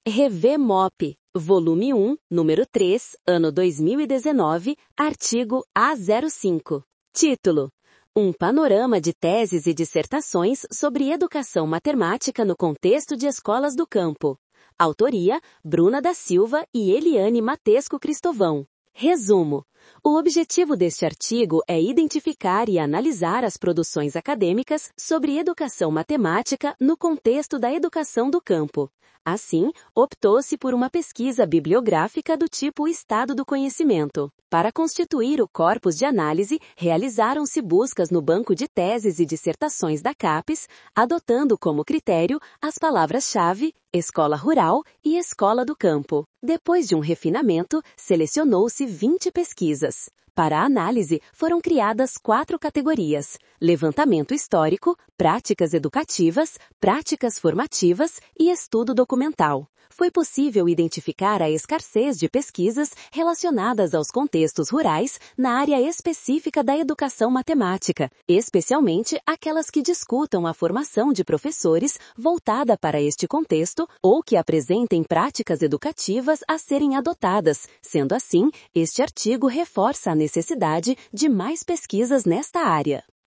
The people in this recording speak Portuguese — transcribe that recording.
ReVMOP, volume 1, número 3, ano 2019, artigo A05. Título: Um panorama de teses e dissertações sobre educação matemática no contexto de escolas do campo. Autoria: Bruna da Silva e Eliane Matesco Cristovão. Resumo: o objetivo deste artigo é identificar e analisar as produções acadêmicas sobre educação matemática no contexto da educação do campo. Assim, optou-se por uma pesquisa bibliográfica do tipo Estado do Conhecimento. Para constituir o corpus de análise, realizaram-se buscas no banco de teses e dissertações da CAPES, adotando como critério as palavras-chave escola rural e escola do campo. Depois de um refinamento, selecionou-se 20 pesquisas. Para a análise, foram criadas 4 categorias: levantamento histórico, práticas educativas, práticas formativas e estudo documental. Foi possível identificar a escassez de pesquisas relacionadas aos contextos rurais na área específica da educação matemática, especialmente aquelas que discutam a formação de professores voltada para este contexto ou que apresentem práticas educativas a serem adotadas. Sendo assim, este artigo reforça a necessidade de mais pesquisas nesta área.